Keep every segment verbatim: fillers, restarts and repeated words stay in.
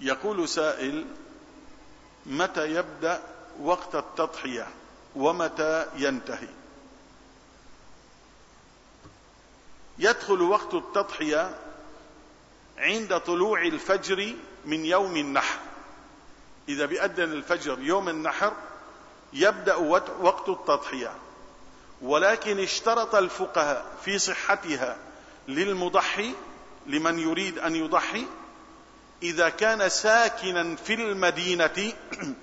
يقول سائل: متى يبدأ وقت التضحية ومتى ينتهي؟ يدخل وقت التضحية عند طلوع الفجر من يوم النحر. إذا بيأذن الفجر يوم النحر يبدأ وقت التضحية، ولكن اشترط الفقهاء في صحتها للمضحي لمن يريد أن يضحي إذا كان ساكنا في المدينة.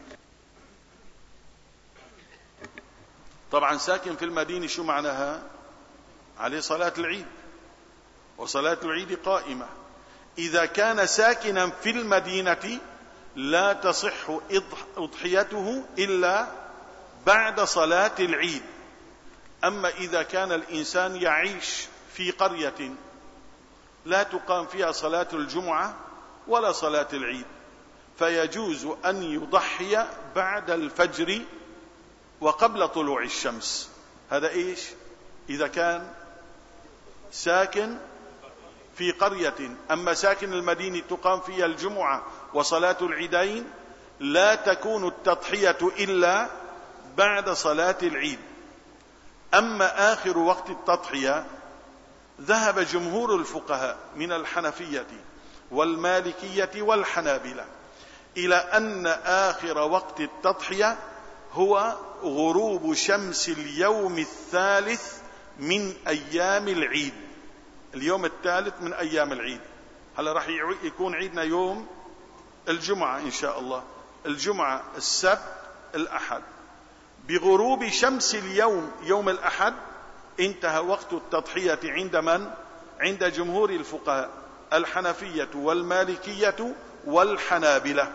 طبعا ساكن في المدينة شو معناها؟ عليه صلاة العيد، وصلاة العيد قائمة. إذا كان ساكنا في المدينة لا تصح أضحيته إلا بعد صلاة العيد. أما إذا كان الإنسان يعيش في قرية لا تقام فيها صلاة الجمعة ولا صلاة العيد، فيجوز أن يضحي بعد الفجر وقبل طلوع الشمس. هذا إيش؟ إذا كان ساكن في قرية. أما ساكن المدينة تقام فيها الجمعة وصلاة العيدين لا تكون التضحية إلا بعد صلاة العيد. أما آخر وقت التضحية ذهب جمهور الفقهاء من الحنفية والمالكية والحنابلة إلى أن آخر وقت التضحية هو غروب شمس اليوم الثالث من أيام العيد. اليوم الثالث من أيام العيد. هلا راح يكون عيدنا يوم الجمعة إن شاء الله، الجمعة، السبت، الأحد. بغروب شمس اليوم يوم الأحد انتهى وقت التضحية عند من؟ عند جمهور الفقهاء الحنفية والمالكية والحنابلة.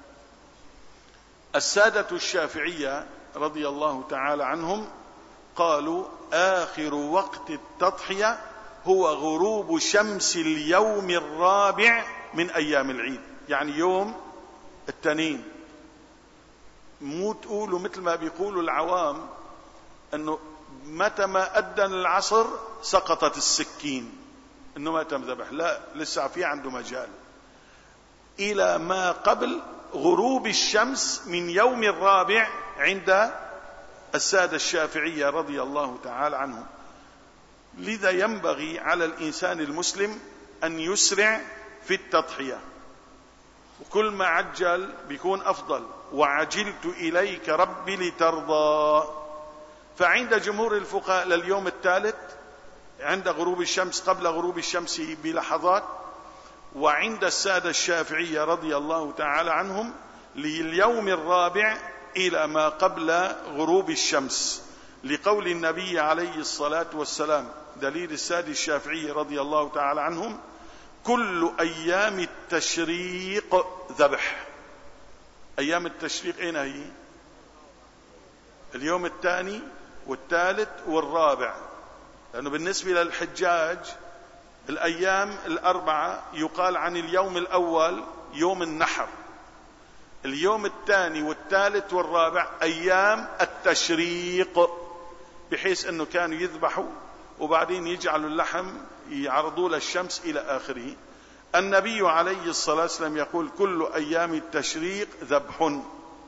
السادة الشافعية رضي الله تعالى عنهم قالوا آخر وقت التضحية هو غروب شمس اليوم الرابع من أيام العيد، يعني يوم التنين. مو تقولوا مثل ما بيقولوا العوام أنه متى ما أذن العصر سقطت السكين، أنه ما تم ذبح. لا، لسه في عنده مجال إلى ما قبل غروب الشمس من يوم الرابع عند السادة الشافعية رضي الله تعالى عنهم. لذا ينبغي على الإنسان المسلم أن يسرع في التضحية، وكل ما عجل بيكون أفضل. وعجلت إليك ربي لترضى. فعند جمهور الفقهاء لليوم الثالث عند غروب الشمس قبل غروب الشمس بلحظات، وعند السادة الشافعية رضي الله تعالى عنهم لليوم الرابع إلى ما قبل غروب الشمس، لقول النبي عليه الصلاة والسلام. دليل السادة الشافعية رضي الله تعالى عنهم: كل أيام التشريق ذبح. أيام التشريق أين هي؟ اليوم الثاني والثالث والرابع، لأنه بالنسبة للحجاج الأيام الأربعة يقال عن اليوم الأول يوم النحر، اليوم الثاني والثالث والرابع أيام التشريق، بحيث أنه كانوا يذبحوا وبعدين يجعلوا اللحم يعرضوا للشمس إلى آخره. النبي عليه الصلاة والسلام يقول: كل أيام التشريق ذبح.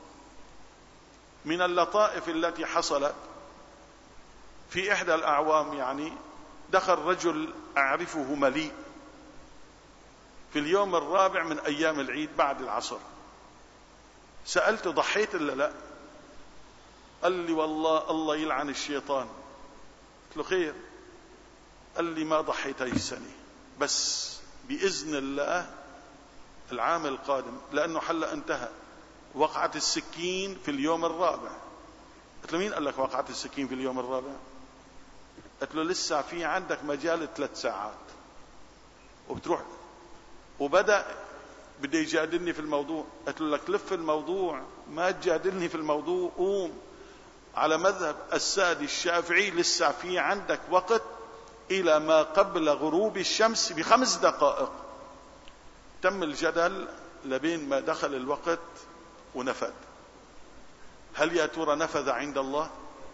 من اللطائف التي حصلت في إحدى الأعوام، يعني دخل رجل أعرفه مليء في اليوم الرابع من أيام العيد بعد العصر. سألته: ضحيت إلا لا؟ قال لي: والله الله يلعن الشيطان. قلت له: خير؟ قال لي: ما ضحيت هاي السنة، بس بإذن الله العام القادم، لأنه حلا انتهى وقعت السكين في اليوم الرابع. قلت له: مين قال لك وقعت السكين في اليوم الرابع؟ قلت له: لسه في عندك مجال ثلاث ساعات وبتروح. وبدأ بده يجادلني في الموضوع. قلت له: لك لف الموضوع، ما تجادلني في الموضوع، قوم. على مذهب السادة الشافعي لسه في عندك وقت إلى ما قبل غروب الشمس بخمس دقائق. تم الجدل لبين ما دخل الوقت ونفذ. هل يا ترى نفذ عند الله؟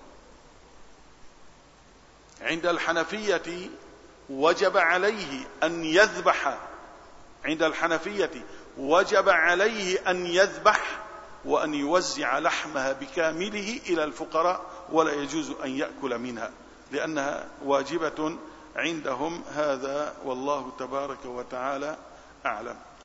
عند الحنفية وجب عليه أن يذبح، عند الحنفية وجب عليه أن يذبح وأن يوزع لحمها بكامله إلى الفقراء، ولا يجوز أن يأكل منها لأنها واجبة عندهم. هذا والله تبارك وتعالى أعلم.